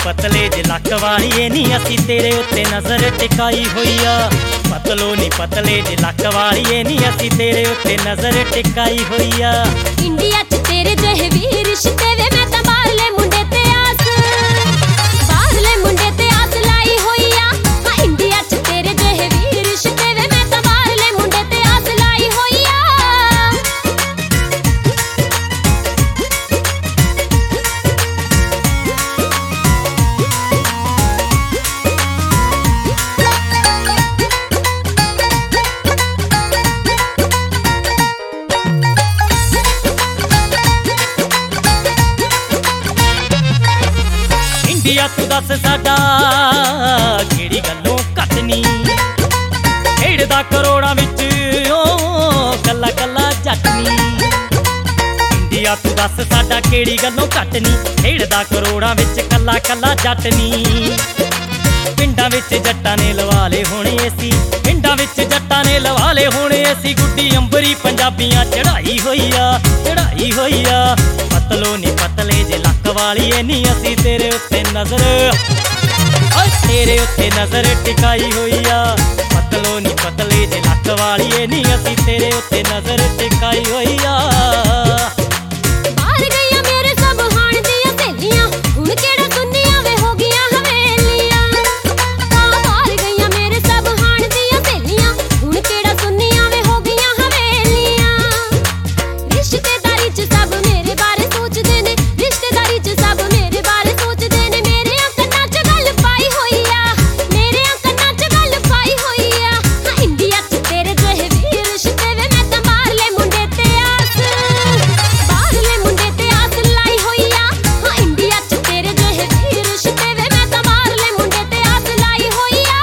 पतले जे लक वालीए नी असी तेरे उत्ते नजर टिकाई होई आ। पतलो नी पतले जे लक वालीए नी असी तेरे उत्ते नजर टिकाई होई आ। इंडिया च तेरे जहे वी रिश्ते वे मैं तां बाहरले मुंडे ते आस, बाहरले मुंडे ते आस लाई होई आ। हां इंडिया च तेरे जहे वी रिश्ते वे मैं तां बाहरले मुंडे ते आस लाई होई आ। इंडिया तू दस साडा किहड़ी गल्लों घट नी, खेड़दा करोड़ां विच ओ कल्ला कल्ला जट नी। इंडिया तू दस साडा किहड़ी गल्लों घट नी, खेड़दा करोड़ां विच कल्ला कल्ला जट नी। पिंडां विच जट्टां ने लवा ले होणे एसी, पिंडां विच जट्टां ने लवा ले होणे एसी। गुड्डी अंबरी पंजाबियां चढ़ाई होई आ, चढ़ाई होई आ। पतलो नी पतले जे लक वालीए नी असी तेरे उत्ते नजर, तेरे उत्ते नजर टिकाई होई आ। पतलो नी पतले जे लक वालीए नी असी तेरे उत्ते नजर टिकाई होई आ। बाहर गईयां मेरे सब हाण दियां सहेलियां, हुण केड़ा दुनिया वे हो गईयां हवेलियां। बाहर गईयां मेरे सब हाण दियां सहेलियां, हुण केड़ा दुनिया वे हो गईयां हवेलियां। रिश्तेदारी च सब मेरे बारे सोचदे ने, रिश्तेदारी च सब मेरे बारे सोचदे ने। मेरे कन्नां च गल पाई होई आ, मेरे कन्नां च गल पाई होई आ। हां इंडिया च तेरे जहे वी रिश्ते वे मैं तां बाहरले मुंडे ते आस, बाहरले मुंडे ते आस लाई होई आ। हां इंडिया च तेरे जहे वी रिश्ते वे मैं तां बाहरले मुंडे ते आस लाई होई आ।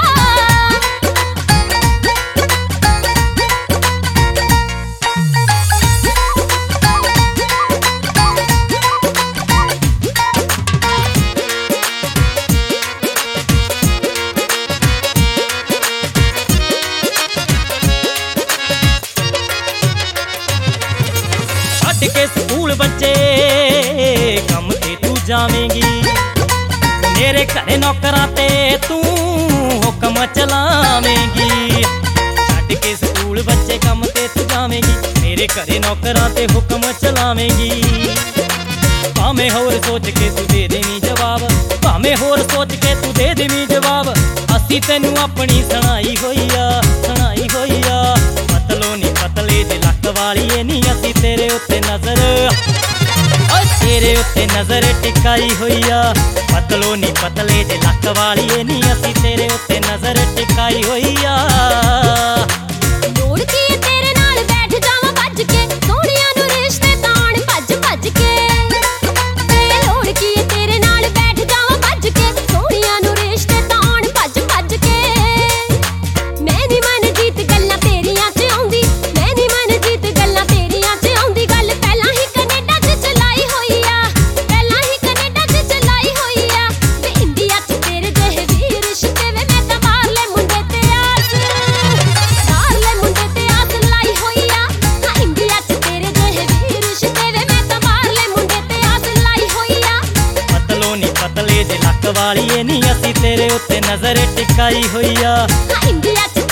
छड्ड के स्कूल बच्चे कम ते तू जावेंगी, मेरे घरे नौकरां ते तू हुक्म चलावेंगी। छड्ड के स्कूल बच्चे कम ते तू जावेंगी, मेरे घरे नौकरां ते हुक्म चलावेंगी। भावें होर सोच के तू दे देवीं जवाब, भावें होर सोच के तू दे देवीं जवाब। असी तैनू अपनी सुनाई होई आ, सुनाई होई आ। पतलो नी पतले जे लक वालीए नी असी तेरे उत्ते नजर, तेरे उत्ते नजर टिकाई होई आ। पतलो नी पतले जे लक वालीए नी असी तेरे उत्ते नजर टिकाई होई आ। लोड़ की है तेरे नाल बैठ जावां भज के, सोहणियां नूं रिश्ते ताण भज भज के। लोड़ की है तेरे नाल बैठ जावां भज के, सोहणियां नूं रिश्ते ताण भज भज के। मैं नी मन जीत गल्लां तेरियां च आउंदी, मैं नी मन जीत गल्लां तेरियां च आउंदी। गल पहलां ही कनेडा च चलाई होई आ, पहलां ही कनेडा च चलाई होई आ। वे इंडिया च तेरे जहे वी रिश्ते वे मैं तां बाहरले मुंडे ते आस, बाहरले मुंडे ते आस लाई होई आ। हां इंडिया च तेरे जहे वी रिश्ते वे मैं तां बाहरले मुंडे ते आस लाई होई आ। पतलो नी पतले जे लक वालीए नी असी तेरे उत्ते नजर टिकाई होई आ। हां इंडिया च